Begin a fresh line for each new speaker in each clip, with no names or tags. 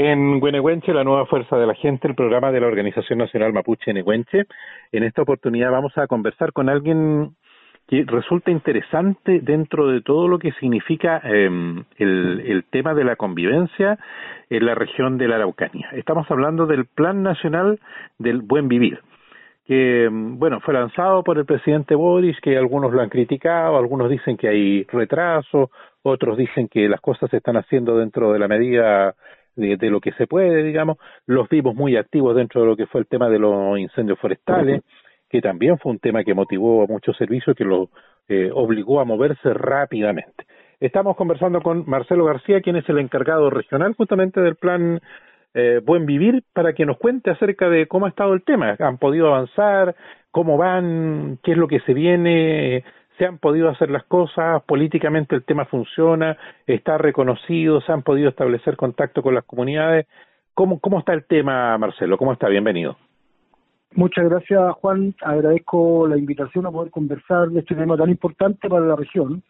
en Güenehuenche, la nueva fuerza de la gente, el programa de la Organización Nacional Mapuche Nehuenche. En esta oportunidad vamos a conversar con alguien que resulta interesante dentro de todo lo que significa el tema de la convivencia en la región de la Araucanía. Estamos hablando del Plan Nacional del Buen Vivir, que bueno, fue lanzado por el presidente Boric, que algunos lo han criticado, algunos dicen que hay retraso, otros dicen que las cosas se están haciendo dentro de la medida de lo que se puede, digamos. Los vimos muy activos dentro de lo que fue el tema de los incendios forestales, que también fue un tema que motivó a muchos servicios, que lo obligó a moverse rápidamente. Estamos conversando con Marcelo García, quien es el encargado regional justamente del plan Buen Vivir, para que nos cuente acerca de cómo ha estado el tema. ¿Han podido avanzar? ¿Cómo van? ¿Qué es lo que se viene? ¿Se han podido hacer las cosas? ¿Políticamente el tema funciona? ¿Está reconocido? ¿Se han podido establecer contacto con las comunidades? ¿Cómo está el tema, Marcelo? ¿Cómo está? Bienvenido.
Muchas gracias, Juan. Agradezco la invitación a poder conversar de este tema tan importante para la región.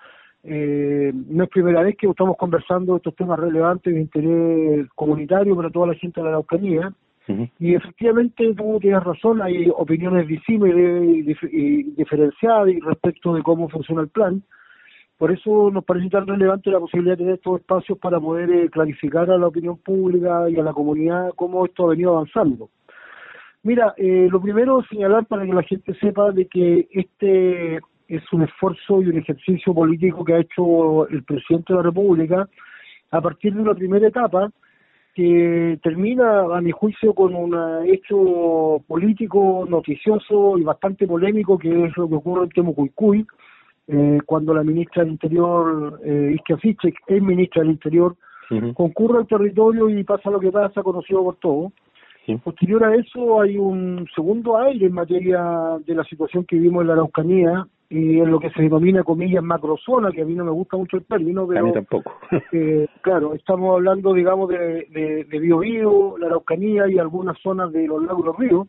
No es primera vez que estamos conversando de estos temas relevantes de interés comunitario para toda la gente de la Araucanía. Y efectivamente, tú tienes razón, hay opiniones disímiles y diferenciadas respecto de cómo funciona el plan. Por eso nos parece tan relevante la posibilidad de tener estos espacios para poder clarificar a la opinión pública y a la comunidad cómo esto ha venido avanzando. Mira, lo primero es señalar para que la gente sepa de que este es un esfuerzo y un ejercicio político que ha hecho el presidente de la República a partir de una primera etapa que termina, a mi juicio, con un hecho político noticioso y bastante polémico, que es lo que ocurre en Temucuicui, cuando la ministra del Interior, Isquia Sichel, es ministra del Interior, concurre al territorio y pasa lo que pasa, conocido por todos. Posterior a eso hay un segundo aire en materia de la situación que vivimos en la Araucanía y en lo que se denomina, comillas, macrozona, que a mí no me gusta mucho el término, pero...
A mí tampoco.
Claro, estamos hablando, digamos, de Biobío, la Araucanía y algunas zonas de los lagos y los ríos.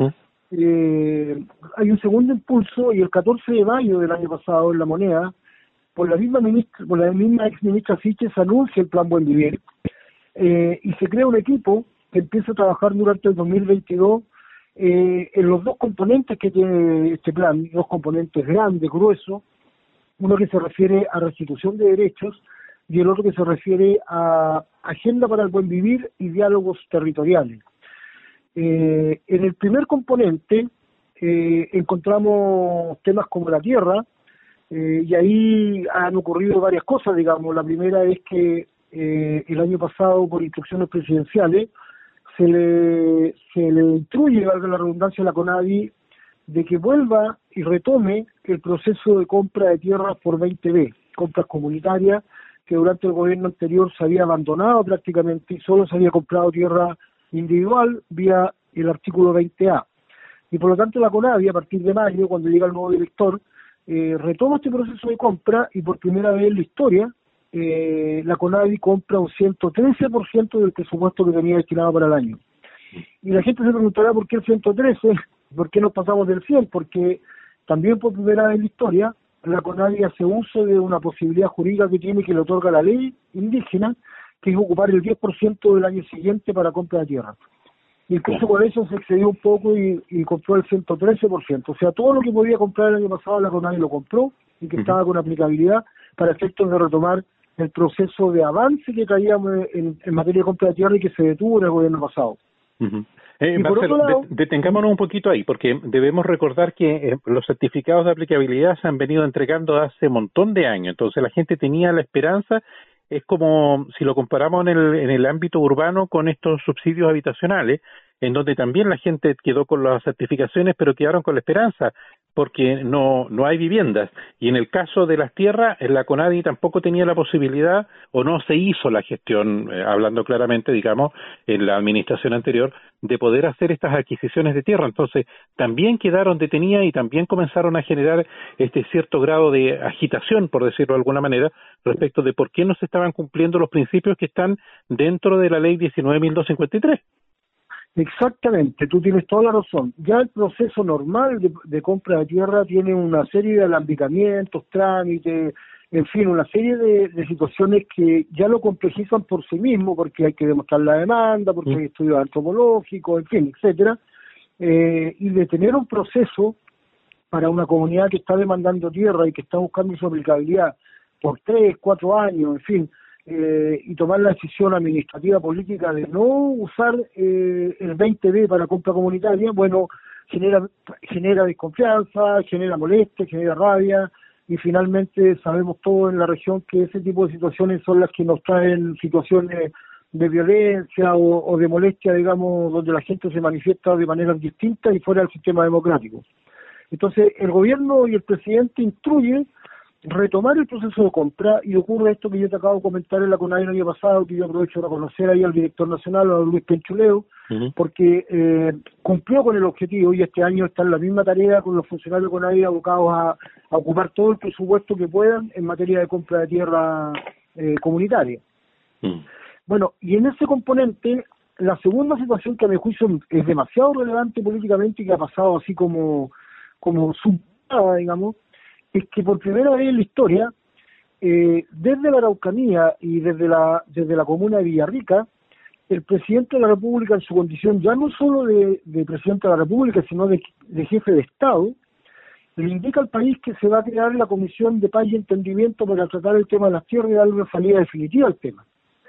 Hay un segundo impulso y el 14 de mayo del año pasado en La Moneda, por la misma ex ministra Sichel se anuncia el Plan Buen Vivir y se crea un equipo que empieza a trabajar durante el 2022 en los dos componentes que tiene este plan, dos componentes grandes, gruesos, uno que se refiere a restitución de derechos y el otro que se refiere a agenda para el buen vivir y diálogos territoriales. En el primer componente encontramos temas como la tierra, y ahí han ocurrido varias cosas, digamos. La primera es que el año pasado, por instrucciones presidenciales, se le instruye, valga la redundancia, a la CONADI de que vuelva y retome el proceso de compra de tierras por 20B, compras comunitarias, que durante el gobierno anterior se había abandonado prácticamente y solo se había comprado tierra individual vía el artículo 20A. Y por lo tanto la CONADI, a partir de mayo, cuando llega el nuevo director, retoma este proceso de compra y por primera vez en la historia la CONADI compra un 113% del presupuesto que tenía destinado para el año. Y la gente se preguntará por qué el 113, por qué nos pasamos del 100, porque también por primera vez en la historia la CONADI hace uso de una posibilidad jurídica que tiene, que le otorga la ley indígena, que es ocupar el 10% del año siguiente para compra de tierra. Y incluso por eso se excedió un poco y compró el 113%. O sea, todo lo que podía comprar el año pasado la CONADI lo compró y que estaba con aplicabilidad para efectos de retomar el proceso de avance que traíamos en materia de compra de tierra y que se detuvo en el gobierno pasado.
Marcelo, detengámonos un poquito ahí, porque debemos recordar que los certificados de aplicabilidad se han venido entregando hace un montón de años, entonces la gente tenía la esperanza. Es como si lo comparamos en el ámbito urbano con estos subsidios habitacionales, en donde también la gente quedó con las certificaciones, pero quedaron con la esperanza, porque no hay viviendas. Y en el caso de las tierras, la CONADI tampoco tenía la posibilidad, o no se hizo la gestión, hablando claramente, digamos, en la administración anterior, de poder hacer estas adquisiciones de tierra. Entonces, también quedaron detenidas y también comenzaron a generar este cierto grado de agitación, por decirlo de alguna manera, respecto de por qué no se estaban cumpliendo los principios que están dentro de la ley 19.253.
Exactamente, tú tienes toda la razón. Ya el proceso normal de compra de tierra tiene una serie de alambicamientos, trámites, en fin, una serie de situaciones que ya lo complejizan por sí mismo, porque hay que demostrar la demanda, porque hay estudios antropológicos, en fin, etcétera, y de tener un proceso para una comunidad que está demandando tierra y que está buscando su aplicabilidad por 3, 4 años, en fin, y tomar la decisión administrativa política de no usar el 20B para compra comunitaria, bueno, genera desconfianza, genera molestia, genera rabia, y finalmente sabemos todos en la región que ese tipo de situaciones son las que nos traen situaciones de violencia o de molestia, digamos, donde la gente se manifiesta de manera distinta y fuera del sistema democrático. Entonces, el gobierno y el presidente instruyen retomar el proceso de compra, y ocurre esto que yo te acabo de comentar en la CONADE el año pasado, que yo aprovecho de reconocer ahí al director nacional, a Luis Penchuleo, porque cumplió con el objetivo, y este año está en la misma tarea con los funcionarios de CONADE abocados a ocupar todo el presupuesto que puedan en materia de compra de tierra comunitaria. Bueno, y en ese componente, la segunda situación que a mi juicio es demasiado relevante políticamente y que ha pasado así como subestimada, digamos, es que por primera vez en la historia, desde la Araucanía y desde la comuna de Villarrica, el presidente de la República, en su condición ya no solo de presidente de la República, sino de jefe de Estado, le indica al país que se va a crear la Comisión de Paz y Entendimiento para tratar el tema de las tierras y darle una salida definitiva al tema.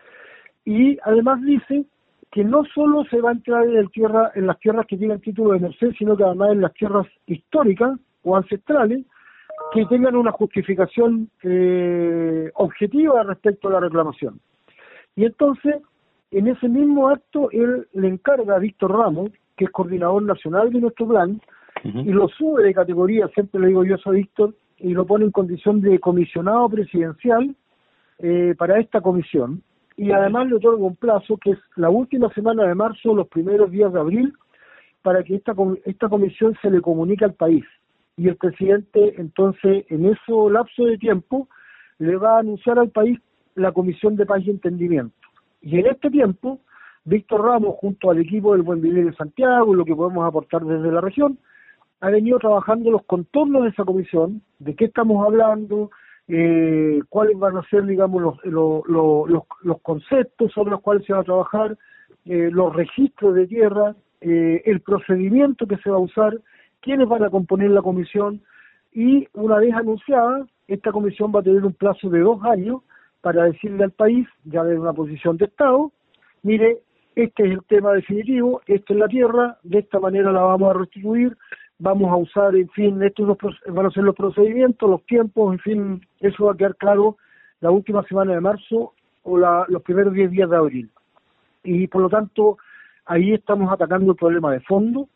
Y además dice que no solo se va a entrar en las tierras que tienen título de merced, sino que además en las tierras históricas o ancestrales que tengan una justificación objetiva respecto a la reclamación. Y entonces, en ese mismo acto, él le encarga a Víctor Ramos, que es coordinador nacional de nuestro plan, y lo sube de categoría, siempre le digo yo eso a Víctor, y lo pone en condición de comisionado presidencial para esta comisión. Y además le otorga un plazo que es la última semana de marzo, los primeros días de abril, para que esta comisión se le comunique al país. Y el presidente, entonces, en ese lapso de tiempo, le va a anunciar al país la Comisión de Paz y Entendimiento. Y en este tiempo, Víctor Ramos, junto al equipo del Buen Vivir de Santiago, lo que podemos aportar desde la región, ha venido trabajando los contornos de esa comisión, de qué estamos hablando, cuáles van a ser, digamos, los conceptos sobre los cuales se va a trabajar, los registros de tierra, el procedimiento que se va a usar, quiénes van a componer la comisión, y una vez anunciada, esta comisión va a tener un plazo de 2 años para decirle al país, ya desde una posición de Estado, mire, este es el tema definitivo, esta es la tierra, de esta manera la vamos a restituir, vamos a usar, en fin, estos van a ser los procedimientos, los tiempos, en fin, eso va a quedar claro la última semana de marzo o los primeros 10 días de abril. Y por lo tanto, ahí estamos atacando el problema de fondo,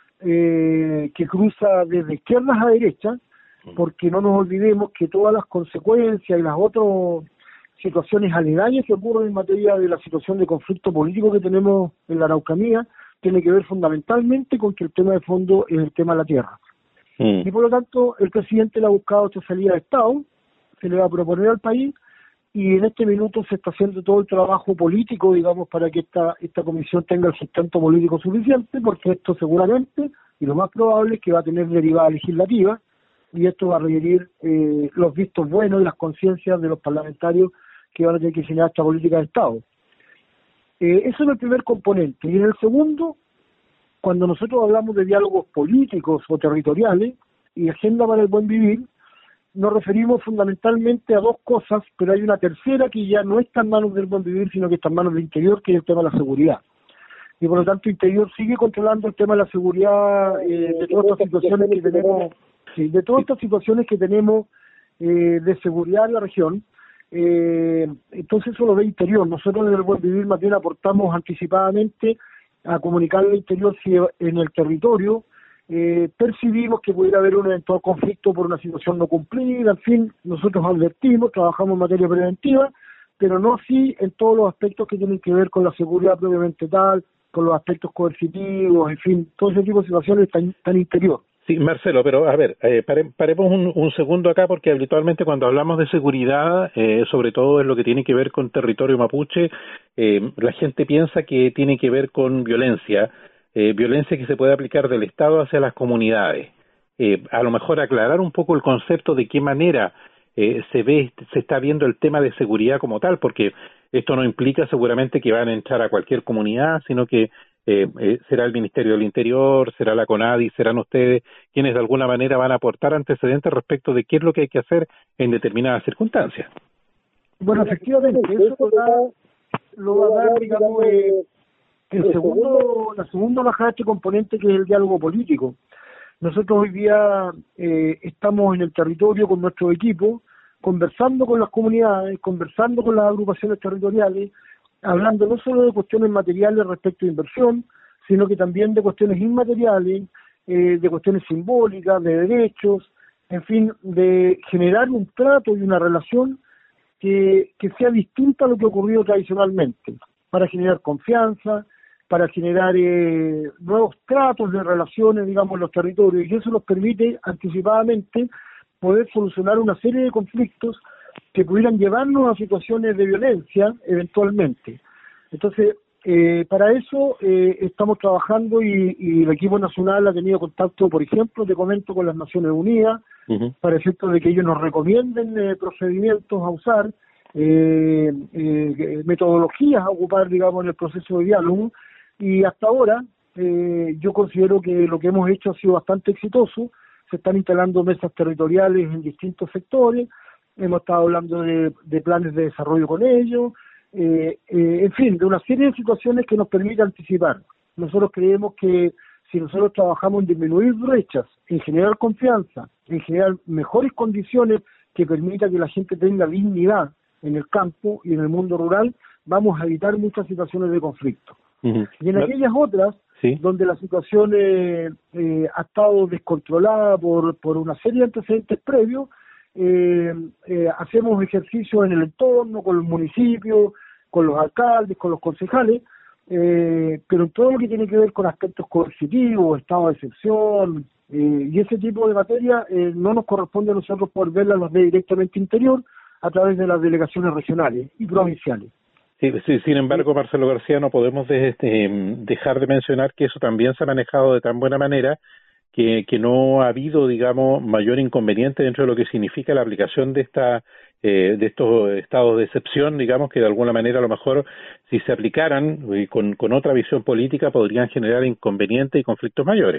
que cruza desde izquierdas a derechas, porque no nos olvidemos que todas las consecuencias y las otras situaciones aledañas que ocurren en materia de la situación de conflicto político que tenemos en la Araucanía tiene que ver fundamentalmente con que el tema de fondo es el tema de la tierra. Y por lo tanto, el presidente le ha buscado esta salida de Estado, se le va a proponer al país, y en este minuto se está haciendo todo el trabajo político, digamos, para que esta comisión tenga el sustento político suficiente, porque esto seguramente, y lo más probable, es que va a tener derivada legislativa, y esto va a requerir los vistos buenos y las conciencias de los parlamentarios que van a tener que diseñar esta política de Estado. Eso es el primer componente. Y en el segundo, cuando nosotros hablamos de diálogos políticos o territoriales y agenda para el buen vivir, nos referimos fundamentalmente a 2 cosas, pero hay una tercera que ya no está en manos del buen vivir, sino que está en manos del Interior, que es el tema de la seguridad. Y por lo tanto, Interior sigue controlando el tema de la seguridad, de todas estas situaciones que tenemos, de seguridad en la región. Entonces eso lo ve Interior. Nosotros en el Buen Vivir más bien aportamos anticipadamente a comunicarle al Interior si en el territorio percibimos que pudiera haber un eventual conflicto por una situación no cumplida. En fin, nosotros advertimos, trabajamos en materia preventiva, pero no así en todos los aspectos que tienen que ver con la seguridad propiamente tal, con los aspectos coercitivos, en fin, todo ese tipo de situaciones tan Interior.
Sí, Marcelo, pero a ver, paremos un segundo acá, porque habitualmente cuando hablamos de seguridad, sobre todo en lo que tiene que ver con territorio mapuche, la gente piensa que tiene que ver con violencia que se puede aplicar del Estado hacia las comunidades. A lo mejor aclarar un poco el concepto de qué manera se está viendo el tema de seguridad como tal, porque esto no implica seguramente que van a entrar a cualquier comunidad, sino que será el Ministerio del Interior, será la CONADI, serán ustedes quienes de alguna manera van a aportar antecedentes respecto de qué es lo que hay que hacer en determinadas circunstancias.
Bueno, efectivamente, eso lo va a dar, digamos, la segunda bajada de este componente, que es el diálogo político. Nosotros hoy día estamos en el territorio con nuestro equipo, conversando con las comunidades, conversando con las agrupaciones territoriales, hablando no solo de cuestiones materiales respecto a inversión, sino que también de cuestiones inmateriales, de cuestiones simbólicas, de derechos, en fin, de generar un trato y una relación que sea distinta a lo que ha ocurrido tradicionalmente, para generar confianza, para generar nuevos tratos de relaciones, digamos, en los territorios, y eso nos permite anticipadamente poder solucionar una serie de conflictos que pudieran llevarnos a situaciones de violencia eventualmente. Entonces, para eso estamos trabajando y el equipo nacional ha tenido contacto, por ejemplo, te comento, con las Naciones Unidas, para efecto de que ellos nos recomienden procedimientos a usar, metodologías a ocupar, digamos, en el proceso de diálogo, y hasta ahora yo considero que lo que hemos hecho ha sido bastante exitoso. Se están instalando mesas territoriales en distintos sectores, hemos estado hablando de planes de desarrollo con ellos, en fin, de una serie de situaciones que nos permite anticipar. Nosotros creemos que si nosotros trabajamos en disminuir brechas, en generar confianza, en generar mejores condiciones que permitan que la gente tenga dignidad en el campo y en el mundo rural, vamos a evitar muchas situaciones de conflicto. Y en aquellas otras, donde la situación ha estado descontrolada por una serie de antecedentes previos, hacemos ejercicios en el entorno, con los municipios, con los alcaldes, con los concejales, pero en todo lo que tiene que ver con aspectos coercitivos, estado de excepción, y ese tipo de materia no nos corresponde a nosotros poder verlas directamente interior a través de las delegaciones regionales y provinciales.
Sí, sin embargo, Marcelo García, no podemos dejar de mencionar que eso también se ha manejado de tan buena manera que no ha habido, digamos, mayor inconveniente dentro de lo que significa la aplicación de estos estados de excepción, digamos, que de alguna manera a lo mejor si se aplicaran con otra visión política podrían generar inconvenientes y conflictos mayores.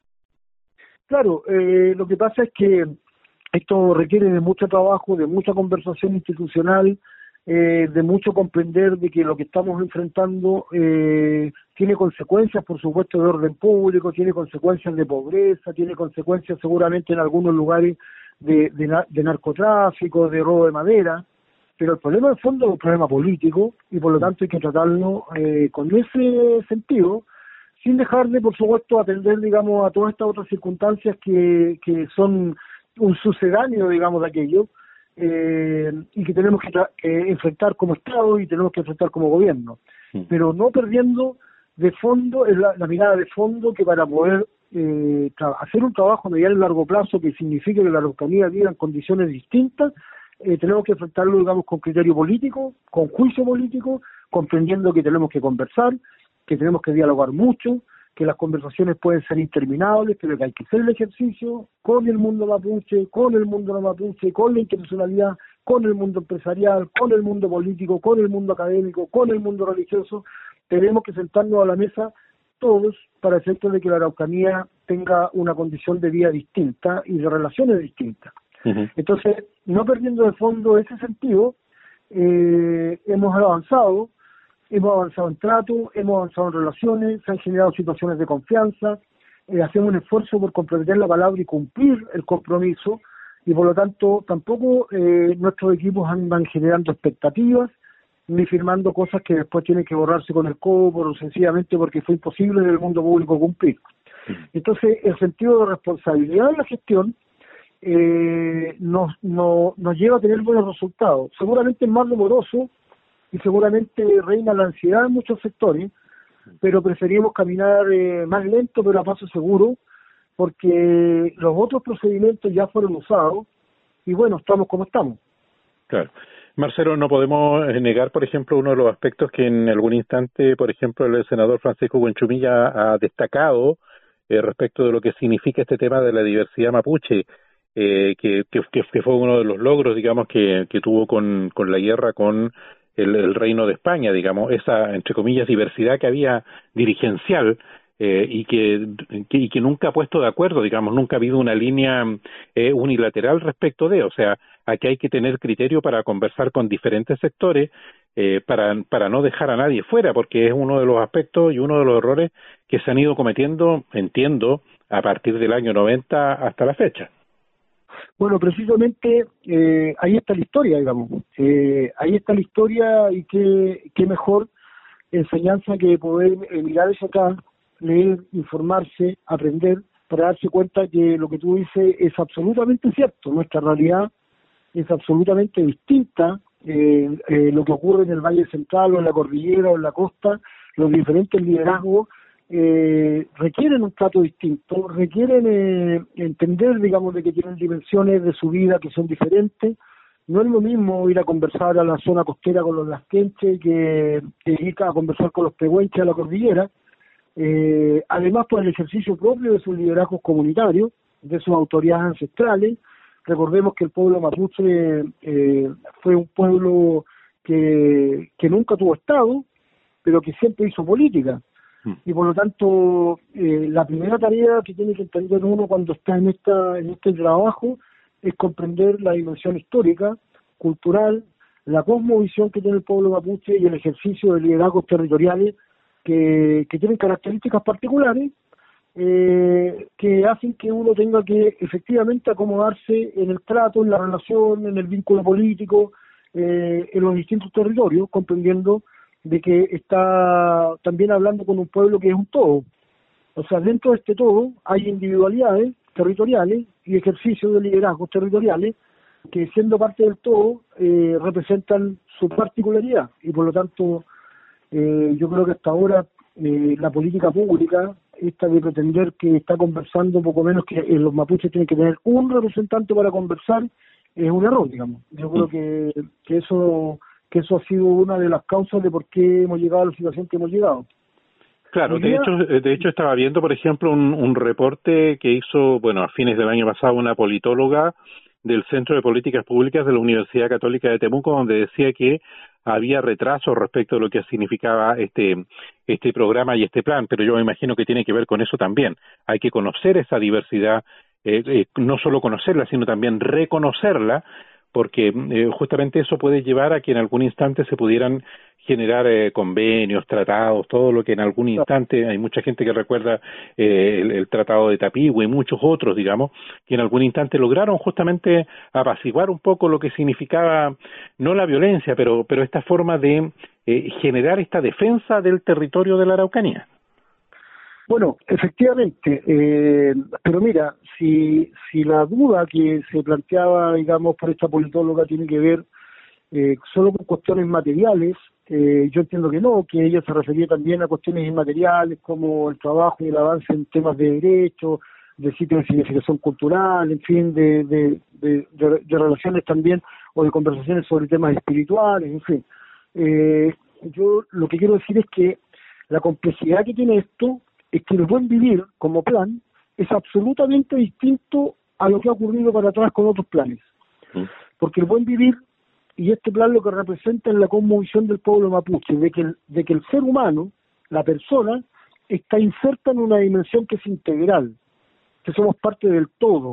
Claro, lo que pasa es que esto requiere de mucho trabajo, de mucha conversación institucional, de mucho comprender de que lo que estamos enfrentando tiene consecuencias, por supuesto, de orden público, tiene consecuencias de pobreza, tiene consecuencias seguramente en algunos lugares de narcotráfico, de robo de madera, pero el problema de fondo es un problema político y por lo tanto hay que tratarlo con ese sentido, sin dejar de, por supuesto, atender, digamos, a todas estas otras circunstancias que son un sucedáneo, digamos, de aquello, y que tenemos que enfrentar como Estado y tenemos que enfrentar como gobierno, pero no perdiendo de fondo la mirada de fondo, que para poder hacer un trabajo a mediano y largo plazo que signifique que la Araucanía viva en condiciones distintas, tenemos que enfrentarlo, digamos, con criterio político, con juicio político, comprendiendo que tenemos que conversar, que tenemos que dialogar mucho, que las conversaciones pueden ser interminables, pero que hay que hacer el ejercicio con el mundo mapuche, con el mundo no mapuche, con la internacionalidad, con el mundo empresarial, con el mundo político, con el mundo académico, con el mundo religioso. Tenemos que sentarnos a la mesa todos para efecto de que la Araucanía tenga una condición de vida distinta y de relaciones distintas. Entonces, no perdiendo de fondo ese sentido, hemos avanzado en trato, hemos avanzado en relaciones, se han generado situaciones de confianza, hacemos un esfuerzo por comprender la palabra y cumplir el compromiso, y por lo tanto tampoco nuestros equipos andan generando expectativas, ni firmando cosas que después tienen que borrarse con el codo, sencillamente porque fue imposible en el mundo público cumplir. Entonces, el sentido de responsabilidad de la gestión nos lleva a tener buenos resultados. Seguramente es más doloroso, y seguramente reina la ansiedad en muchos sectores, pero preferimos caminar más lento pero a paso seguro, porque los otros procedimientos ya fueron usados y bueno, estamos como estamos.
Claro. Marcelo, no podemos negar, por ejemplo, uno de los aspectos que en algún instante, por ejemplo, el senador Francisco Buenchumilla ha destacado respecto de lo que significa este tema de la diversidad mapuche. que fue uno de los logros, digamos, que tuvo con la guerra con el Reino de España, digamos, esa, entre comillas, diversidad que había dirigencial, y que nunca ha puesto de acuerdo, digamos, nunca ha habido una línea unilateral respecto de, o sea, aquí hay que tener criterio para conversar con diferentes sectores, para no dejar a nadie fuera, porque es uno de los aspectos y uno de los errores que se han ido cometiendo, entiendo, a partir del año 90 hasta la fecha.
Bueno, precisamente ahí está la historia, digamos. Ahí está la historia y qué mejor enseñanza que poder mirar hacia acá, leer, informarse, aprender, para darse cuenta que lo que tú dices es absolutamente cierto. Nuestra realidad es absolutamente distinta. Lo que ocurre en el Valle Central o en la cordillera o en la costa, los diferentes liderazgos requieren un trato distinto, requieren entender, digamos, de que tienen dimensiones de su vida que son diferentes. No es lo mismo ir a conversar a la zona costera con los lasquenches que ir a conversar con los pehuenches a la cordillera. Además, por el ejercicio propio de sus liderazgos comunitarios, de sus autoridades ancestrales. Recordemos que el pueblo mapuche fue un pueblo que nunca tuvo Estado, pero que siempre hizo política. Y por lo tanto, la primera tarea que tiene que entender uno cuando está en este trabajo es comprender la dimensión histórica, cultural, la cosmovisión que tiene el pueblo mapuche y el ejercicio de liderazgos territoriales que tienen características particulares, que hacen que uno tenga que efectivamente acomodarse en el trato, en la relación, en el vínculo político, en los distintos territorios, comprendiendo de que está también hablando con un pueblo que es un todo. O sea, dentro de este todo hay individualidades territoriales y ejercicios de liderazgos territoriales que, siendo parte del todo, representan su particularidad. Y por lo tanto, yo creo que hasta ahora la política pública, esta de pretender que está conversando poco menos que los mapuches tienen que tener un representante para conversar, es un error, digamos. Yo creo que eso ha sido una de las causas de por qué hemos llegado a la situación que hemos llegado.
Claro, de hecho estaba viendo, por ejemplo, un reporte que hizo, bueno, a fines del año pasado, una politóloga del Centro de Políticas Públicas de la Universidad Católica de Temuco, donde decía que había retrasos respecto de lo que significaba este programa y este plan, pero yo me imagino que tiene que ver con eso también. Hay que conocer esa diversidad, no solo conocerla, sino también reconocerla, porque justamente eso puede llevar a que en algún instante se pudieran generar convenios, tratados, todo lo que en algún instante, hay mucha gente que recuerda el Tratado de Tapigüe y muchos otros, digamos, que en algún instante lograron justamente apaciguar un poco lo que significaba, no la violencia, pero esta forma de generar esta defensa del territorio de la Araucanía.
Bueno, efectivamente, pero mira, si la duda que se planteaba, digamos, por esta politóloga tiene que ver solo con cuestiones materiales, yo entiendo que no, que ella se refería también a cuestiones inmateriales como el trabajo y el avance en temas de derechos, de sitios de significación cultural, en fin, de relaciones también, o de conversaciones sobre temas espirituales, en fin. Yo lo que quiero decir es que la complejidad que tiene esto es que el buen vivir como plan es absolutamente distinto a lo que ha ocurrido para atrás con otros planes. Porque el buen vivir y este plan lo que representa es la cosmovisión del pueblo mapuche, de que el ser humano, la persona, está inserta en una dimensión que es integral, que somos parte del todo,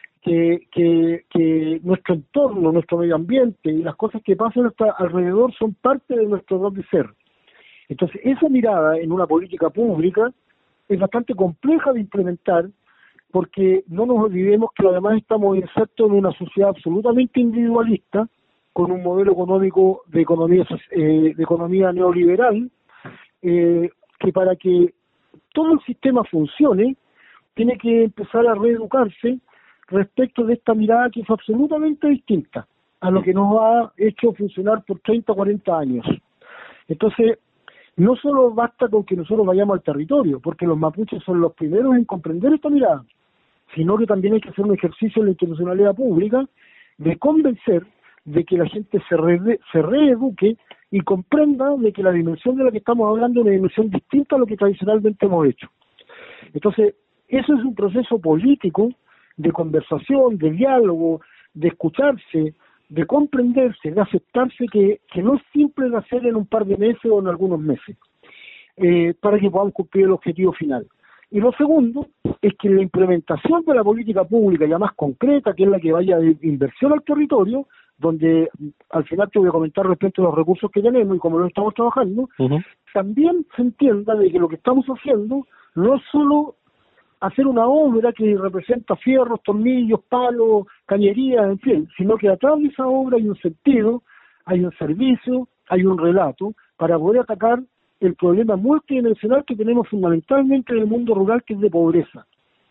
que nuestro entorno, nuestro medio ambiente y las cosas que pasan hasta alrededor son parte de nuestro don de ser. Entonces, esa mirada en una política pública es bastante compleja de implementar, porque no nos olvidemos que además estamos insertos en una sociedad absolutamente individualista, con un modelo económico de economía neoliberal, que para que todo el sistema funcione, tiene que empezar a reeducarse respecto de esta mirada que es absolutamente distinta a lo que nos ha hecho funcionar por 30 o 40 años. Entonces, no solo basta con que nosotros vayamos al territorio, porque los mapuches son los primeros en comprender esta mirada, sino que también hay que hacer un ejercicio en la institucionalidad pública de convencer de que la gente se reeduque y comprenda de que la dimensión de la que estamos hablando es una dimensión distinta a lo que tradicionalmente hemos hecho. Entonces, eso es un proceso político de conversación, de diálogo, de escucharse, de comprenderse, de aceptarse que no es simple de hacer en un par de meses o en algunos meses, para que podamos cumplir el objetivo final. Y lo segundo es que la implementación de la política pública ya más concreta, que es la que vaya de inversión al territorio, donde al final te voy a comentar respecto a los recursos que tenemos y cómo lo estamos trabajando, también se entienda de que lo que estamos haciendo no es solo hacer una obra que representa fierros, tornillos, palos, cañerías, en fin, sino que atrás de esa obra hay un sentido, hay un servicio, hay un relato para poder atacar el problema multidimensional que tenemos fundamentalmente en el mundo rural, que es de pobreza.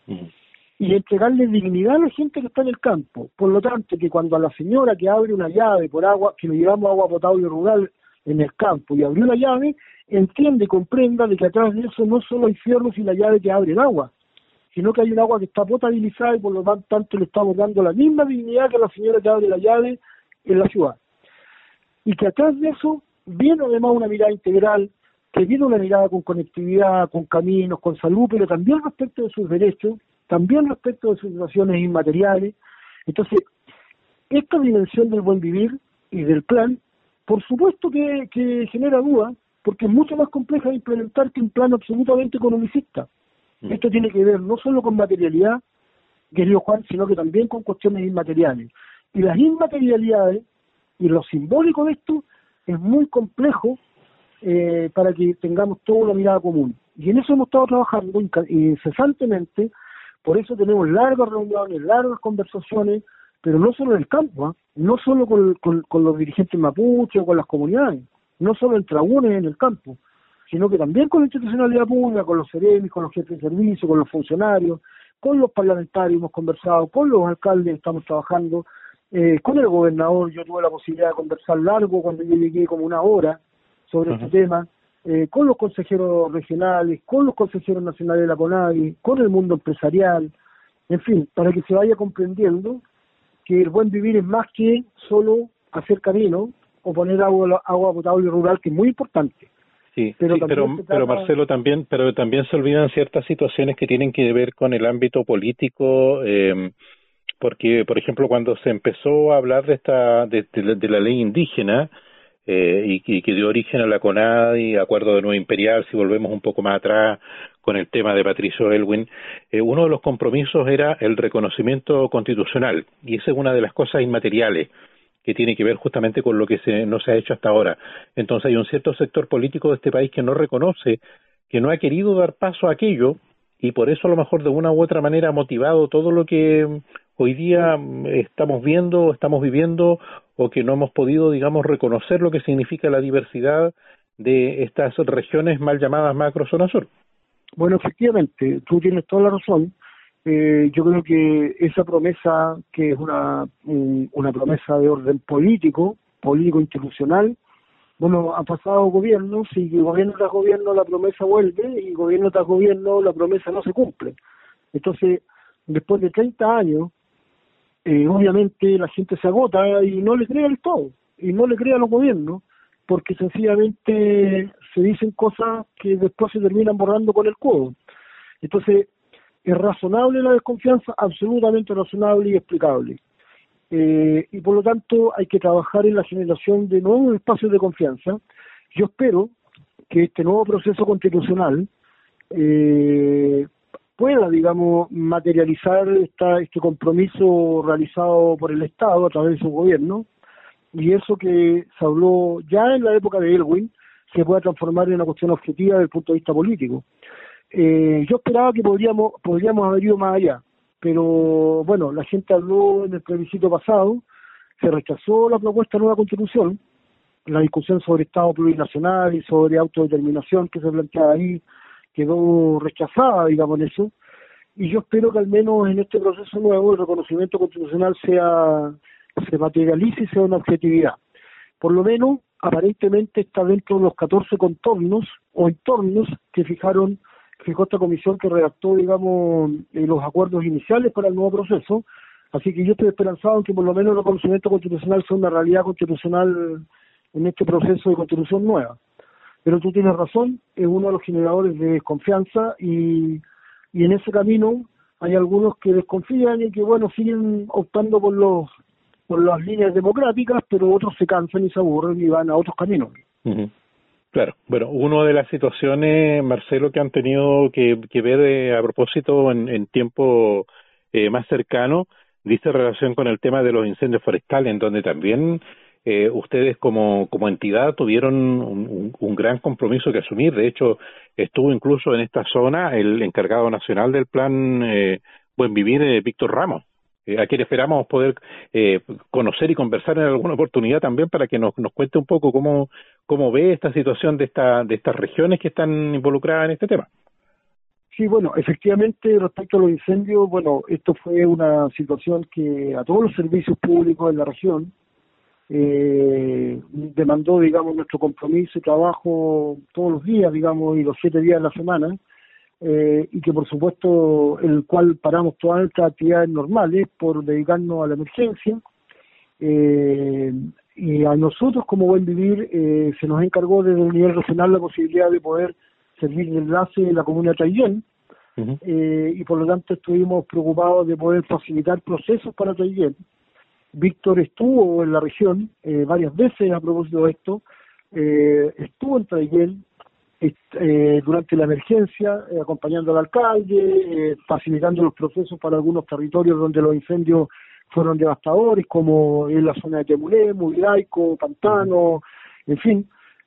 Y entregarle dignidad a la gente que está en el campo. Por lo tanto, que cuando a la señora que abre una llave por agua, que le llevamos agua potable rural en el campo y abrió la llave, entiende y comprenda de que atrás de eso no solo hay fierros y la llave que abre el agua, sino que hay un agua que está potabilizada y por lo tanto le estamos dando la misma dignidad que a la señora que abre la llave en la ciudad. Y que atrás de eso viene además una mirada integral, que viene una mirada con conectividad, con caminos, con salud, pero también respecto de sus derechos, también respecto de sus situaciones inmateriales. Entonces, esta dimensión del buen vivir y del plan, por supuesto que genera dudas, porque es mucho más compleja de implementar que un plan absolutamente economicista. Esto tiene que ver no solo con materialidad, querido Juan, sino que también con cuestiones inmateriales. Y las inmaterialidades y lo simbólico de esto es muy complejo para que tengamos toda una mirada común. Y en eso hemos estado trabajando incesantemente, por eso tenemos largas reuniones, largas conversaciones, pero no solo en el campo, no solo con los dirigentes mapuche o con las comunidades, no solo entre algunos en el campo, sino que también con la institucionalidad pública, con los seremis, con los jefes de servicio, con los funcionarios, con los parlamentarios hemos conversado, con los alcaldes estamos trabajando, con el gobernador. Yo tuve la posibilidad de conversar largo cuando yo llegué, como una hora, sobre este tema, con los consejeros regionales, con los consejeros nacionales de la CONADI, con el mundo empresarial, en fin, para que se vaya comprendiendo que el buen vivir es más que solo hacer camino o poner agua potable rural, que es muy importante.
Sí, pero Marcelo, también se olvidan ciertas situaciones que tienen que ver con el ámbito político, porque, por ejemplo, cuando se empezó a hablar de la ley indígena, y que dio origen a la CONADI, Acuerdo de Nueva Imperial, si volvemos un poco más atrás con el tema de Patricio Aylwin, uno de los compromisos era el reconocimiento constitucional, y esa es una de las cosas inmateriales que tiene que ver justamente con lo que no se ha hecho hasta ahora. Entonces hay un cierto sector político de este país que no reconoce, que no ha querido dar paso a aquello, y por eso a lo mejor de una u otra manera ha motivado todo lo que hoy día estamos viendo, estamos viviendo, o que no hemos podido, digamos, reconocer lo que significa la diversidad de estas regiones mal llamadas macrozona sur.
Bueno, efectivamente, tú tienes toda la razón. Yo creo que esa promesa, que es una promesa de orden político institucional, bueno, han pasado gobiernos y gobierno tras gobierno la promesa vuelve y gobierno tras gobierno la promesa no se cumple. Entonces, después de 30 años, obviamente la gente se agota y no le cree al Estado, y no le cree a los gobiernos, porque sencillamente se dicen cosas que después se terminan borrando con el codo. Entonces, es razonable la desconfianza, absolutamente razonable y explicable. Y por lo tanto hay que trabajar en la generación de nuevos espacios de confianza. Yo espero que este nuevo proceso constitucional pueda, digamos, materializar este compromiso realizado por el Estado a través de su gobierno, y eso que se habló ya en la época de Aylwin se pueda transformar en una cuestión objetiva desde el punto de vista político. Yo esperaba que podríamos haber ido más allá, pero bueno, la gente habló en el plebiscito pasado, se rechazó la propuesta de nueva constitución, la discusión sobre Estado plurinacional y sobre autodeterminación que se planteaba ahí quedó rechazada, digamos, en eso, y yo espero que al menos en este proceso nuevo el reconocimiento constitucional se materialice y sea una objetividad. Por lo menos, aparentemente está dentro de los 14 contornos o entornos que fijó esta comisión que redactó, digamos, los acuerdos iniciales para el nuevo proceso. Así que yo estoy esperanzado en que por lo menos el reconocimiento constitucional sea una realidad constitucional en este proceso de constitución nueva. Pero tú tienes razón, es uno de los generadores de desconfianza y en ese camino hay algunos que desconfían y que, bueno, siguen optando por las líneas democráticas, pero otros se cansan y se aburren y van a otros caminos.
Ujú. Claro, bueno, una de las situaciones, Marcelo, que han tenido que ver a propósito en tiempo más cercano, dice relación con el tema de los incendios forestales, en donde también ustedes como entidad tuvieron un gran compromiso que asumir. De hecho, estuvo incluso en esta zona el encargado nacional del plan Buen Vivir, Víctor Ramos, a quien esperamos poder conocer y conversar en alguna oportunidad también para que nos cuente un poco cómo ve esta situación de estas regiones que están involucradas en este tema.
Sí, bueno, efectivamente, respecto a los incendios, bueno, esto fue una situación que a todos los servicios públicos en la región demandó, digamos, nuestro compromiso y trabajo todos los días, digamos, y los 7 días de la semana, y que por supuesto el cual paramos todas nuestras actividades normales por dedicarnos a la emergencia, y a nosotros como Buen Vivir se nos encargó desde el nivel regional la posibilidad de poder servir de enlace en la comuna de Traillén, y por lo tanto estuvimos preocupados de poder facilitar procesos para Traillén. Víctor estuvo en la región varias veces a propósito de esto, estuvo en Traillén durante la emergencia, acompañando al alcalde, facilitando los procesos para algunos territorios donde los incendios fueron devastadores, como en la zona de Temulé, Mudiraico, Pantano, en fin,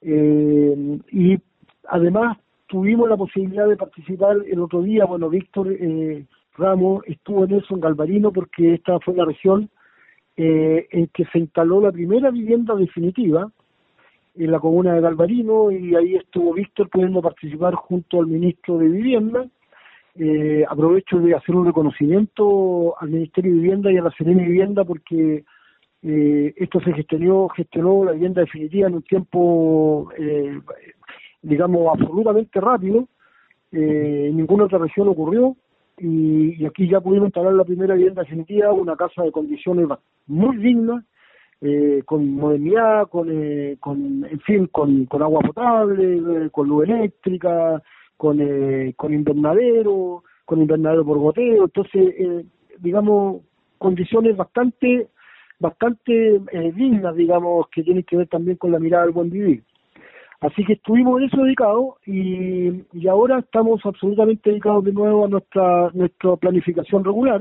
y además tuvimos la posibilidad de participar el otro día. Bueno, Víctor Ramos estuvo en eso, en Galvarino, porque esta fue la región en que se instaló la primera vivienda definitiva en la comuna de Galvarino, y ahí estuvo Víctor pudiendo participar junto al ministro de Vivienda. Aprovecho de hacer un reconocimiento al Ministerio de Vivienda y a la Seremi de Vivienda, porque esto se gestionó la vivienda definitiva en un tiempo, digamos, absolutamente rápido. En ninguna otra región ocurrió, y aquí ya pudimos instalar la primera vivienda definitiva, una casa de condiciones muy dignas, con modernidad, en fin, con agua potable, con luz eléctrica, con invernadero por goteo. Entonces, digamos, condiciones bastante dignas, digamos, que tienen que ver también con la mirada del buen vivir. Así que estuvimos en eso dedicados, y ahora estamos absolutamente dedicados de nuevo a nuestra planificación regular.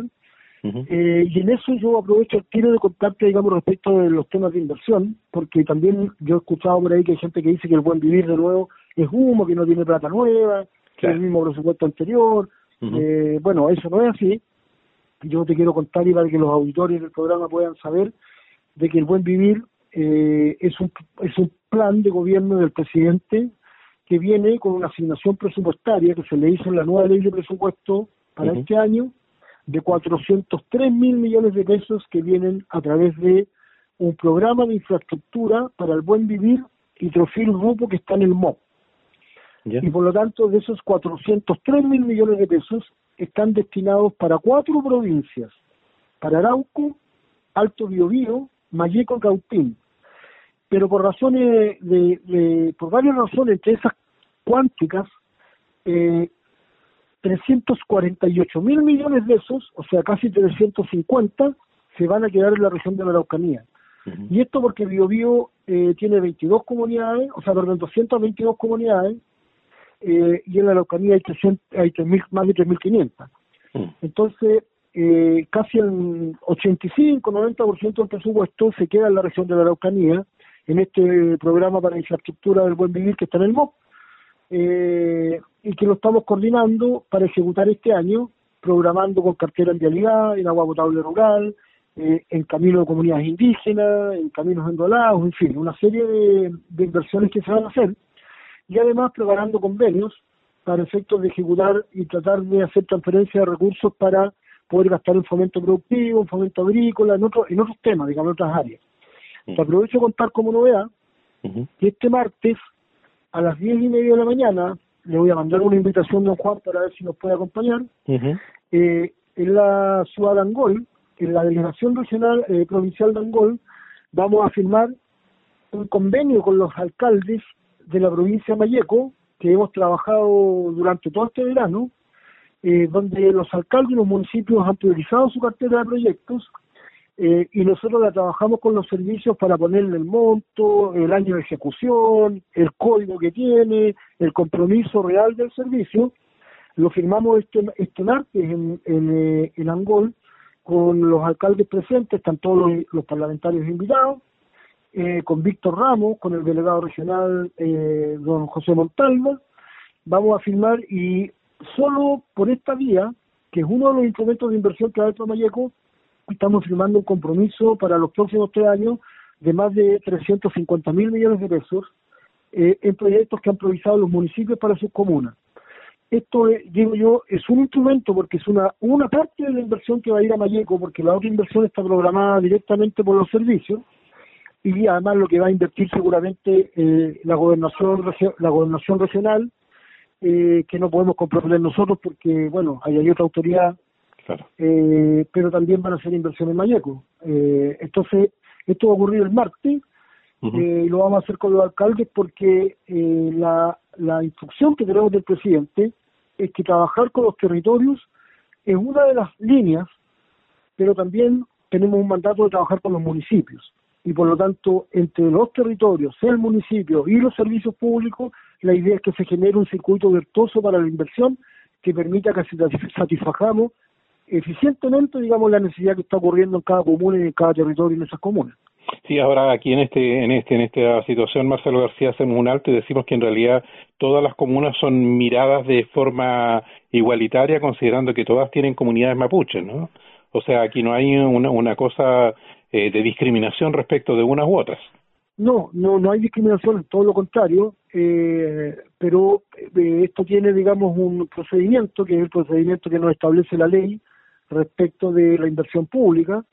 Y en eso yo aprovecho el tiro de contarte, digamos, respecto de los temas de inversión, porque también yo he escuchado por ahí que hay gente que dice que el buen vivir de nuevo es humo, que no tiene plata nueva, que es el mismo presupuesto anterior. Bueno, eso no es así. Yo te quiero contar, y para que los auditores del programa puedan saber, de que el buen vivir es un plan de gobierno del presidente que viene con una asignación presupuestaria que se le hizo en la nueva ley de presupuesto para este año, de 403.000 millones de pesos, que vienen a través de un programa de infraestructura para el buen vivir y Trofil Grupo, que está en el MOP. Y por lo tanto, de esos 403.000 millones de pesos están destinados para 4 provincias: para Arauco, Alto Biobío, Malleco y Cautín. Pero por razones por varias razones, entre esas cuánticas, 348.000 millones de esos, o sea, casi 350, se van a quedar en la región de la Araucanía. Y esto porque Biobío tiene 22 comunidades, o sea, perdón, 222 comunidades, y en la Araucanía hay más de 3.500. Entonces, casi el 85-90% del presupuesto se queda en la región de la Araucanía, en este programa para infraestructura del buen vivir que está en el MOP, y que lo estamos coordinando para ejecutar este año, programando con cartera en vialidad, en agua potable rural, en caminos de comunidades indígenas, en caminos endolados, en fin, una serie de inversiones que se van a hacer, y además preparando convenios para efectos de ejecutar y tratar de hacer transferencia de recursos para poder gastar en fomento productivo, en fomento agrícola, en otros temas, digamos, en otras áreas. Te aprovecho de contar como novedad que este martes a las 10:30 de la mañana le voy a mandar una invitación a don Juan para ver si nos puede acompañar. En la ciudad de Angol, en la delegación regional provincial de Angol, vamos a firmar un convenio con los alcaldes de la provincia de Malleco, que hemos trabajado durante todo este verano, donde los alcaldes y los municipios han priorizado su cartera de proyectos y nosotros la trabajamos con los servicios para ponerle el monto, el año de ejecución, el código que tiene, el compromiso real del servicio. Lo firmamos este martes en Angol con los alcaldes presentes, están todos los parlamentarios invitados, con Víctor Ramos, con el delegado regional don José Montalva. Vamos a firmar y solo por esta vía, que es uno de los instrumentos de inversión que ha hecho Mayeco, estamos firmando un compromiso para los próximos 3 años de más de 350.000 millones de pesos en proyectos que han priorizado los municipios para sus comunas. Esto, digo yo, es un instrumento porque es una parte de la inversión que va a ir a Mayeco, porque la otra inversión está programada directamente por los servicios, y además lo que va a invertir seguramente la gobernación regional, que no podemos comprometer nosotros porque, bueno, hay otra autoridad. Claro. Pero también van a ser inversiones en Mayeco. Entonces, esto va a ocurrir el martes, y lo vamos a hacer con los alcaldes porque la instrucción que tenemos del presidente es que trabajar con los territorios es una de las líneas, pero también tenemos un mandato de trabajar con los municipios. Y por lo tanto, entre los territorios, el municipio y los servicios públicos, la idea es que se genere un circuito virtuoso para la inversión que permita que satisfagamos eficientemente, digamos, la necesidad que está ocurriendo en cada comuna y en cada territorio en esas comunas.
Sí, ahora aquí en esta situación, Marcelo García, hacemos un alto y decimos que en realidad todas las comunas son miradas de forma igualitaria, considerando que todas tienen comunidades mapuches, ¿no? O sea, aquí no hay una cosa de discriminación respecto de unas u otras.
No hay discriminación, todo lo contrario, pero esto tiene, digamos, un procedimiento, que es el procedimiento que nos establece la ley respecto de la inversión pública.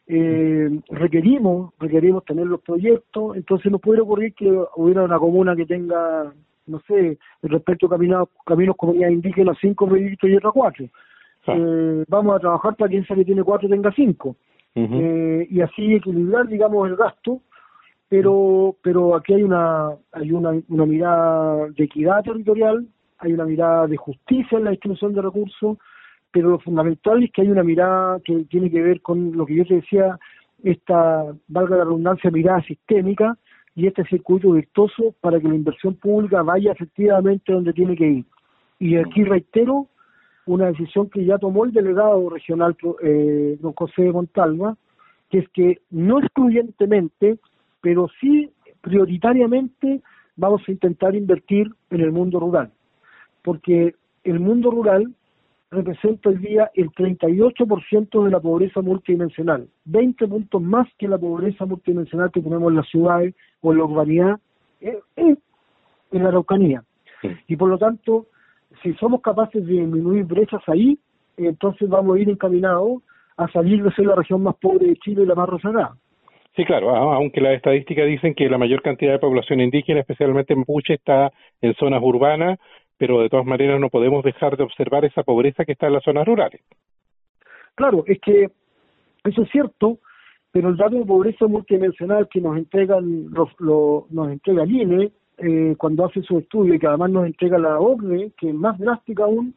Requerimos tener los proyectos, entonces no puede ocurrir que hubiera una comuna que tenga, no sé, respecto a caminos comunidades indígenas 5 proyectos y otra 4. Vamos a trabajar para que esa que tiene 4 tenga 5. Y así equilibrar, digamos, el gasto, pero aquí hay una mirada de equidad territorial, hay una mirada de justicia en la distribución de recursos, pero lo fundamental es que hay una mirada que tiene que ver con lo que yo te decía, esta, valga la redundancia, mirada sistémica y este circuito virtuoso para que la inversión pública vaya efectivamente donde tiene que ir. Y aquí reitero una decisión que ya tomó el delegado regional, don José Montalva, que es que no excluyentemente, pero sí prioritariamente vamos a intentar invertir en el mundo rural, porque el mundo rural representa hoy día el 38% de la pobreza multidimensional, 20 puntos más que la pobreza multidimensional que tenemos en las ciudades o en la urbanidad, en la Araucanía. Y por lo tanto, si somos capaces de disminuir brechas ahí, entonces vamos a ir encaminados a salir de ser la región más pobre de Chile y la más rezagada.
Sí, claro, aunque las estadísticas dicen que la mayor cantidad de población indígena, especialmente mapuche, está en zonas urbanas, pero de todas maneras no podemos dejar de observar esa pobreza que está en las zonas rurales.
Claro, es que eso es cierto, pero el dato de pobreza multidimensional que nos entregan nos entrega el INE cuando hace su estudio, y que además nos entrega la OCDE, que es más drástica aún,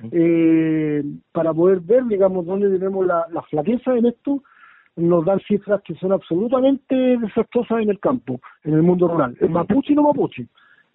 para poder ver, digamos, dónde tenemos la flaqueza en esto, nos dan cifras que son absolutamente desastrosas en el campo, en el mundo rural, en mapuche y no mapuche.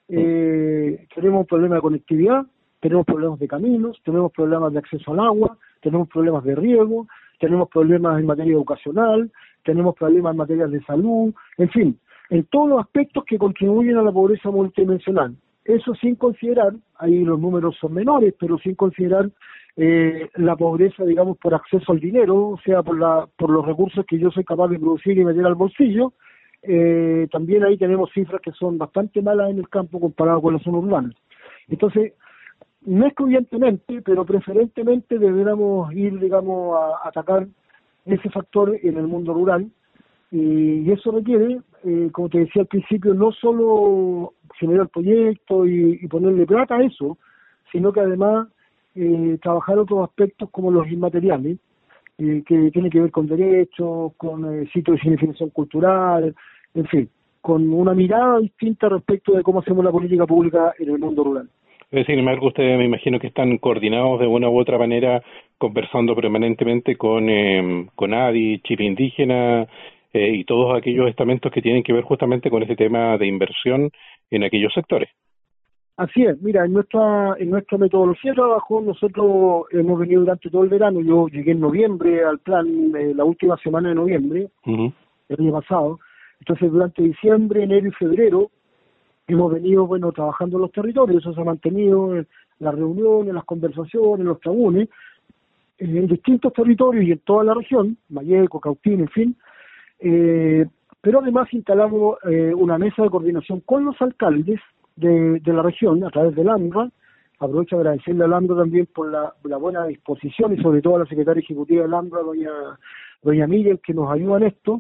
Tenemos problemas de conectividad, tenemos problemas de caminos, tenemos problemas de acceso al agua, tenemos problemas de riego, tenemos problemas en materia educacional, tenemos problemas en materia de salud, en fin, en todos los aspectos que contribuyen a la pobreza multidimensional. Eso sin considerar, ahí los números son menores, pero sin considerar la pobreza, digamos, por acceso al dinero, o sea, por los recursos que yo soy capaz de producir y meter al bolsillo. También ahí tenemos cifras que son bastante malas en el campo comparado con las zonas urbanas. Entonces, no excluyentemente, pero preferentemente deberíamos ir, digamos, a atacar ese factor en el mundo rural, y eso requiere, como te decía al principio, no solo generar proyectos y ponerle plata a eso, sino que además trabajar otros aspectos como los inmateriales, que tienen que ver con derechos, con sitios de significación cultural, en fin, con una mirada distinta respecto de cómo hacemos la política pública en el mundo rural.
Sin embargo, ustedes me imagino que están coordinados de una u otra manera, conversando permanentemente con ADI, Chile Indígena y todos aquellos estamentos que tienen que ver justamente con ese tema de inversión en aquellos sectores.
Así es, mira, en nuestra metodología de trabajo nosotros hemos venido durante todo el verano. Yo llegué en noviembre al plan, la última semana de noviembre, el año pasado. Entonces durante diciembre, enero y febrero hemos venido, bueno, trabajando en los territorios. Eso se ha mantenido en las reuniones, las conversaciones, los tabunes, en distintos territorios y en toda la región, Malleco, Cautín, en fin. Pero además instalamos una mesa de coordinación con los alcaldes de la región a través del AMRA. Aprovecho de agradecerle al AMRA también por la buena disposición y sobre todo a la secretaria ejecutiva del AMRA, doña Miguel, que nos ayuda en esto.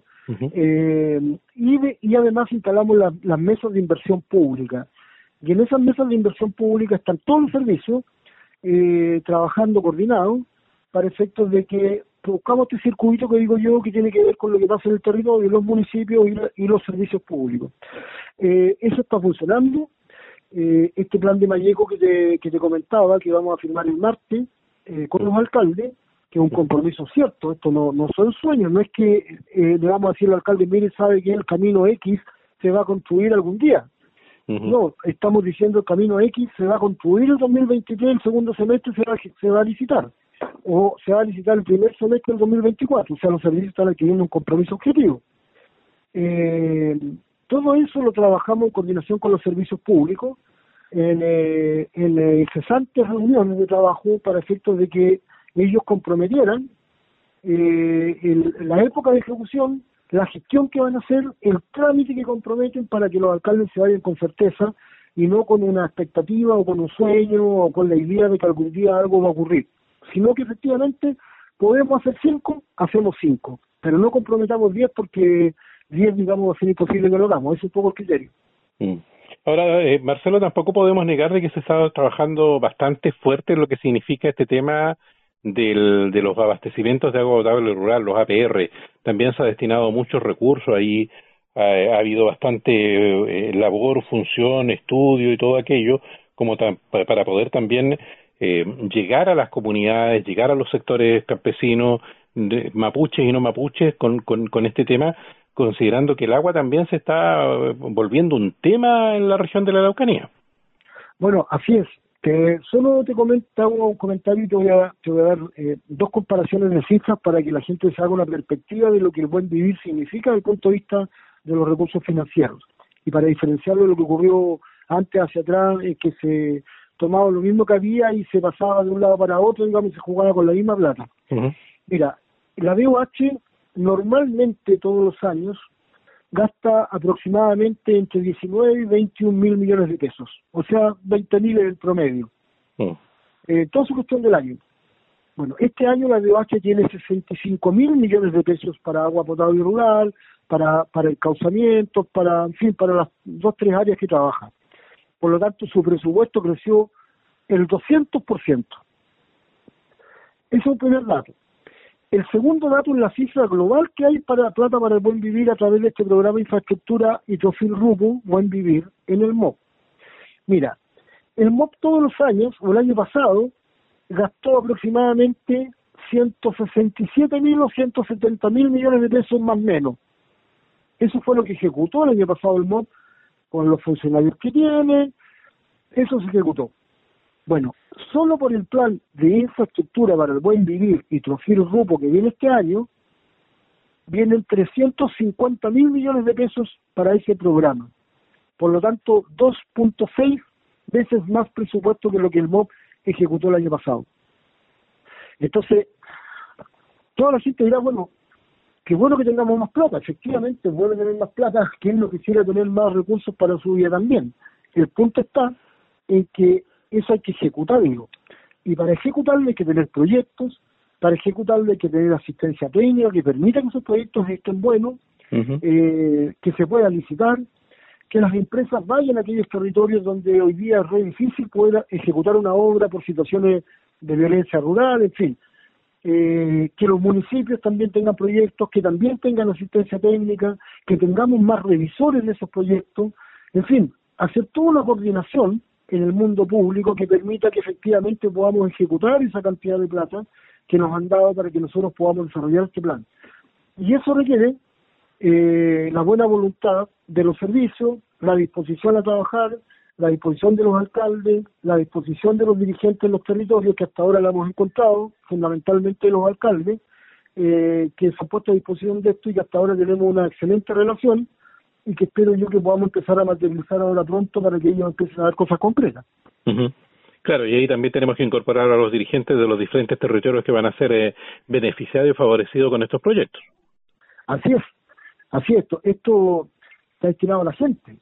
Y además instalamos las mesas de inversión pública. Y en esas mesas de inversión pública están todos los servicios trabajando coordinados para efectos de que buscamos este circuito que digo yo, que tiene que ver con lo que pasa en el territorio, los municipios y los servicios públicos. Eso está funcionando. Este plan de Malleco que te comentaba, que vamos a firmar el martes con los alcaldes, que es un compromiso cierto. Esto no son sueños, no es que le vamos a decir al alcalde, mire, sabe que el camino X se va a construir algún día. No, estamos diciendo el camino X se va a construir el 2023, el segundo semestre se va a licitar, o se va a licitar el primer semestre del 2024, o sea, los servicios están adquiriendo un compromiso objetivo. Todo eso lo trabajamos en coordinación con los servicios públicos, en cesantes reuniones de trabajo para efectos de que ellos comprometieran la época de ejecución, la gestión que van a hacer, el trámite que comprometen para que los alcaldes se vayan con certeza y no con una expectativa o con un sueño o con la idea de que algún día algo va a ocurrir, sino que efectivamente podemos hacer 5, hacemos 5, pero no comprometamos 10 porque 10, digamos, va a ser imposible que lo hagamos. Ese es un poco el criterio.
Ahora, Marcelo, tampoco podemos negar de que se está trabajando bastante fuerte en lo que significa este tema de los abastecimientos de agua potable rural, los APR. También se ha destinado muchos recursos ahí, ha habido bastante labor, función, estudio y todo aquello, como para poder también llegar a las comunidades, llegar a los sectores campesinos, mapuches y no mapuches con este tema, considerando que el agua también se está volviendo un tema en la región de la Araucanía.
Bueno, así es. Solo te hago un comentario y te voy a dar dos comparaciones de cifras para que la gente se haga una perspectiva de lo que el buen vivir significa desde el punto de vista de los recursos financieros. Y para diferenciarlo de lo que ocurrió antes hacia atrás, que se tomaba lo mismo que había y se pasaba de un lado para otro, digamos, y se jugaba con la misma plata. Mira, la DOH normalmente todos los años gasta aproximadamente entre 19 y 21 mil millones de pesos, o sea, 20.000 en el promedio. Todo su cuestión del año. Bueno, este año la DOH tiene 65 mil millones de pesos para agua potable rural, para encauzamientos, en fin, para las 2-3 áreas que trabaja. Por lo tanto, su presupuesto creció el 200%. Ese es un primer dato. El segundo dato es la cifra global que hay para plata para el buen vivir a través de este programa de infraestructura y Trofil-Rupo, Buen Vivir, en el MOP. Mira, el MOP todos los años, o el año pasado, gastó aproximadamente 167.000 o 170.000 millones de pesos más o menos. Eso fue lo que ejecutó el año pasado el MOP con los funcionarios que tiene, eso se ejecutó. Bueno, solo por el plan de infraestructura para el buen vivir y Trofil-Rupo que viene este año, vienen 350.000 millones de pesos para ese programa. Por lo tanto, 2.6 veces más presupuesto que lo que el MOP ejecutó el año pasado. Entonces, toda la gente dirá, bueno, qué bueno que tengamos más plata. Efectivamente, es bueno tener más plata, quien no quisiera tener más recursos para su vida también. El punto está en que eso hay que ejecutarlo. Y para ejecutarlo hay que tener proyectos, para ejecutarlo hay que tener asistencia técnica que permita que esos proyectos estén buenos, que se pueda licitar, que las empresas vayan a aquellos territorios donde hoy día es re difícil poder ejecutar una obra por situaciones de violencia rural, en fin. Que los municipios también tengan proyectos, que también tengan asistencia técnica, que tengamos más revisores de esos proyectos, en fin, hacer toda una coordinación en el mundo público que permita que efectivamente podamos ejecutar esa cantidad de plata que nos han dado para que nosotros podamos desarrollar este plan. Y eso requiere la buena voluntad de los servicios, la disposición a trabajar, la disposición de los alcaldes, la disposición de los dirigentes de los territorios, que hasta ahora la hemos encontrado, fundamentalmente los alcaldes, que se han puesto a disposición de esto y que hasta ahora tenemos una excelente relación y que espero yo que podamos empezar a materializar ahora pronto para que ellos empiecen a dar cosas concretas.
Uh-huh. Claro, y ahí también tenemos que incorporar a los dirigentes de los diferentes territorios que van a ser beneficiados y favorecidos con estos proyectos.
Así es. Esto está destinado a la gente.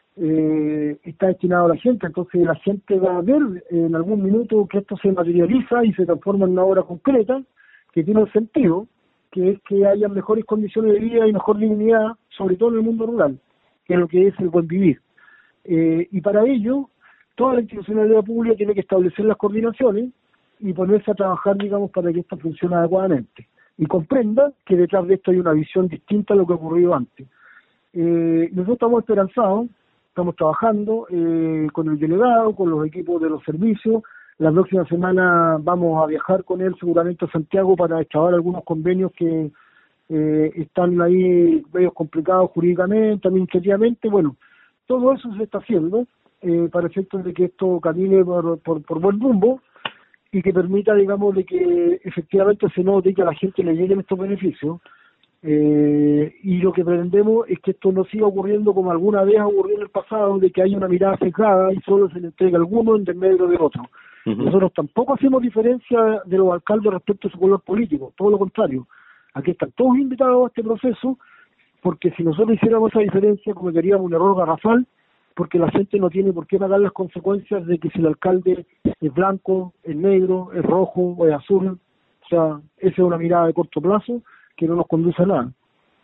Entonces la gente va a ver en algún minuto que esto se materializa y se transforma en una obra concreta que tiene un sentido, que es que haya mejores condiciones de vida y mejor dignidad, sobre todo en el mundo rural, que es lo que es el buen vivir. Y para ello, toda la institucionalidad pública tiene que establecer las coordinaciones y ponerse a trabajar, digamos, para que esto funcione adecuadamente. Y comprenda que detrás de esto hay una visión distinta a lo que ha ocurrido antes. Nosotros estamos esperanzados, estamos trabajando con el delegado, con los equipos de los servicios. La próxima semana vamos a viajar con él seguramente a Santiago para extrabar algunos convenios que están ahí medio complicados jurídicamente, administrativamente. Bueno, todo eso se está haciendo para efectos de que esto camine por buen rumbo y que permita, digamos, de que efectivamente se note y que a la gente le lleguen estos beneficios. Y lo que pretendemos es que esto no siga ocurriendo como alguna vez ocurrió en el pasado, de que haya una mirada sesgada y solo se le entrega a alguno en desmedro de otro. Uh-huh. Nosotros tampoco hacemos diferencia de los alcaldes respecto a su color político, todo lo contrario. Aquí están todos invitados a este proceso, porque si nosotros hiciéramos esa diferencia cometeríamos un error garrafal, porque la gente no tiene por qué pagar las consecuencias de que si el alcalde es blanco, es negro, es rojo o es azul. O sea, esa es una mirada de corto plazo que no nos conduce a nada.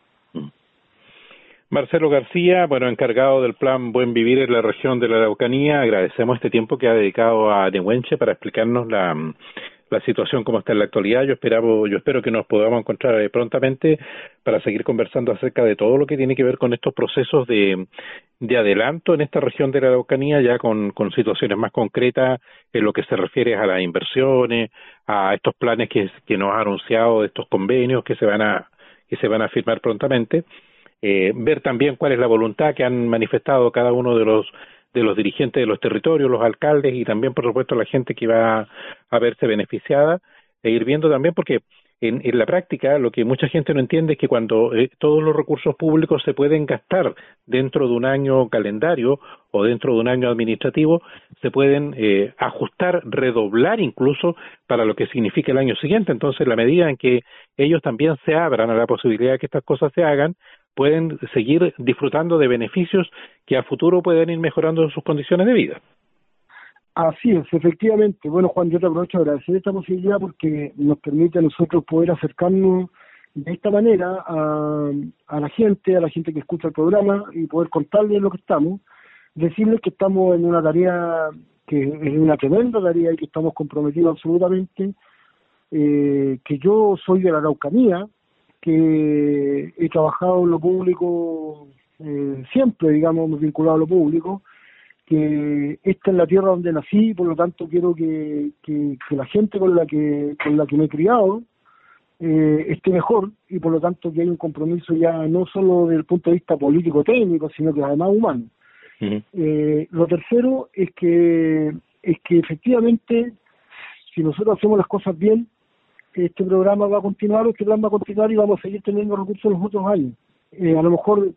Marcelo García, bueno, encargado del plan Buen Vivir en la región de la Araucanía, agradecemos este tiempo que ha dedicado a Nehuen para explicarnos la situación como está en la actualidad. Yo espero que nos podamos encontrar prontamente para seguir conversando acerca de todo lo que tiene que ver con estos procesos de adelanto en esta región de la Araucanía, ya con situaciones más concretas en lo que se refiere a las inversiones, a estos planes que nos ha anunciado, estos convenios que se van a firmar prontamente. Ver también cuál es la voluntad que han manifestado cada uno de los dirigentes de los territorios, los alcaldes y también, por supuesto, la gente que va a verse beneficiada, e ir viendo también, porque en la práctica lo que mucha gente no entiende es que cuando todos los recursos públicos se pueden gastar dentro de un año calendario o dentro de un año administrativo, se pueden ajustar, redoblar incluso para lo que significa el año siguiente. Entonces, la medida en que ellos también se abran a la posibilidad de que estas cosas se hagan, pueden seguir disfrutando de beneficios que a futuro pueden ir mejorando sus condiciones de vida.
Así es, efectivamente. Bueno, Juan, yo te aprovecho a agradecer esta posibilidad porque nos permite a nosotros poder acercarnos de esta manera a la gente que escucha el programa y poder contarles lo que estamos, decirles que estamos en una tarea que es una tremenda tarea y que estamos comprometidos absolutamente, que yo soy de la Araucanía, que he trabajado en lo público siempre, digamos, vinculado a lo público, que esta es la tierra donde nací, por lo tanto quiero que la gente con la que me he criado esté mejor, y por lo tanto que hay un compromiso ya no solo desde el punto de vista político técnico, sino que además humano. Uh-huh. Lo tercero es que efectivamente, si nosotros hacemos las cosas bien, este programa va a continuar, este plan va a continuar y vamos a seguir teniendo recursos los otros años. A lo mejor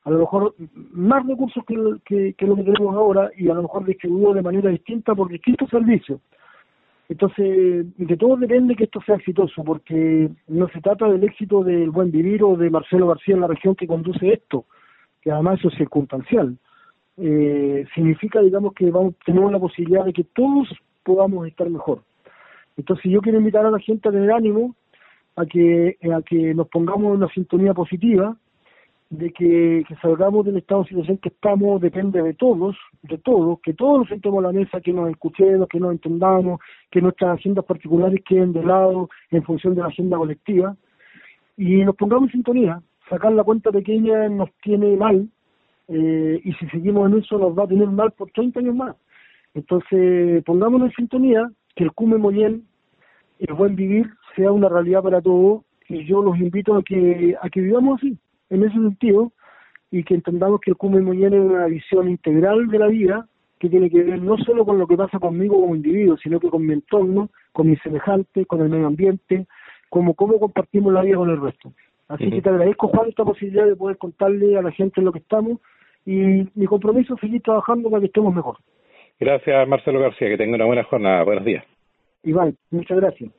más recursos que lo que tenemos ahora, y a lo mejor distribuidos de manera distinta por distintos servicios. Entonces, de todo depende que esto sea exitoso, porque no se trata del éxito del Buen Vivir o de Marcelo García en la región que conduce esto, que además eso es circunstancial. Significa, digamos, que tenemos la posibilidad de que todos podamos estar mejor. Entonces yo quiero invitar a la gente a tener ánimo, a que nos pongamos en una sintonía positiva, de que salgamos del estado de situación que estamos, depende de todos, que todos nos sentemos a la mesa, que nos escuchemos, que nos entendamos, que nuestras agendas particulares queden de lado en función de la agenda colectiva, y nos pongamos en sintonía. Sacar la cuenta pequeña nos tiene mal, y si seguimos en eso nos va a tener mal por 30 años más. Entonces, pongámonos en sintonía, que el Cume Mollén, el buen vivir, sea una realidad para todos, y yo los invito a que vivamos así, en ese sentido, y que entendamos que el Cume Mollén es una visión integral de la vida, que tiene que ver no solo con lo que pasa conmigo como individuo, sino que con mi entorno, con mis semejantes, con el medio ambiente, cómo compartimos la vida con el resto. Así que te agradezco, Juan, esta posibilidad de poder contarle a la gente en lo que estamos, y mi compromiso es seguir trabajando para que estemos mejor.
Gracias, Marcelo García, que tenga una buena jornada. Buenos días.
Iván, muchas gracias.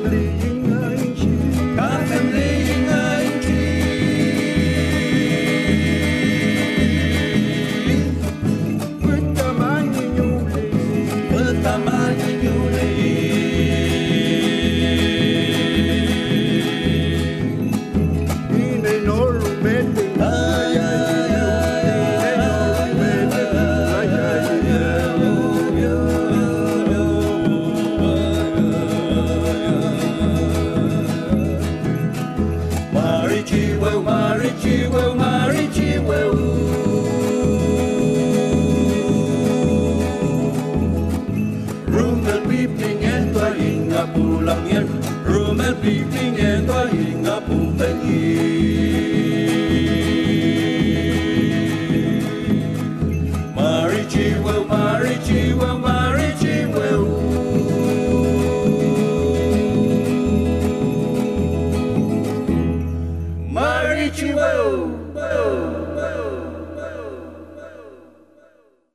Rumel piping en toa hinga pupengi